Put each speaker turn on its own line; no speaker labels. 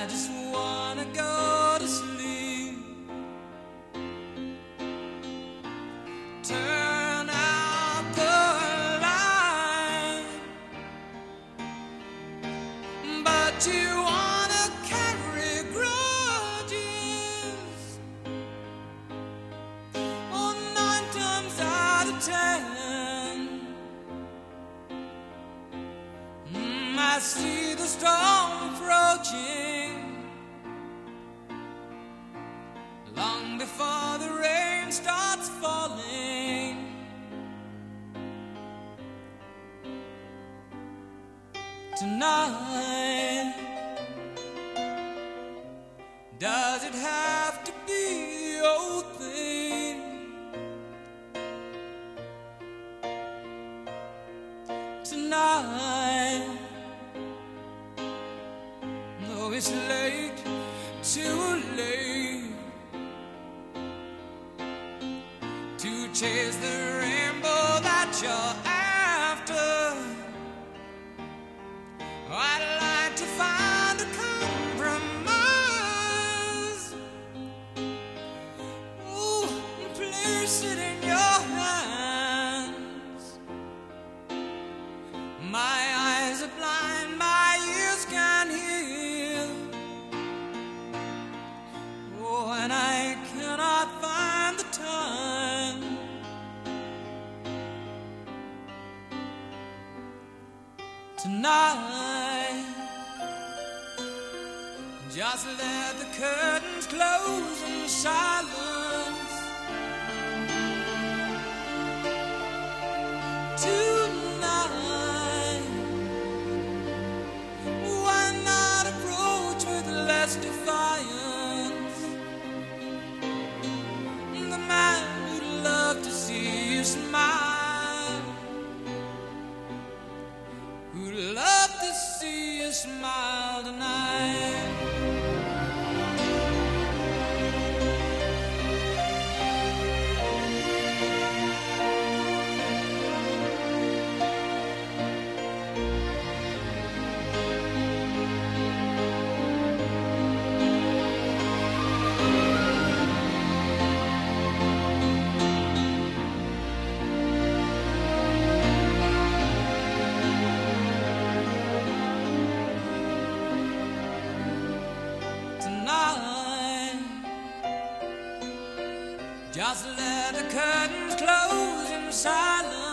just wanna go to sleep. Turn out the light, but you wanna carry grudges. Oh, 9 times out of 10, I see the storm approaching long before the rain starts falling. Tonight, does it have to be the old thing? Tonight, though it's late, too late to chase the rainbow that you're after. I'd like to find a compromise. Ooh, and place it in your hands. My eyes are blind, my ears can't hear. Oh, and I cannot find the time. Tonight, just let the curtains close in silence. Tonight, why not approach with less defiance? The man who'd love to see you smile, who'd love to see you smile tonight. Just let the curtains close in silence.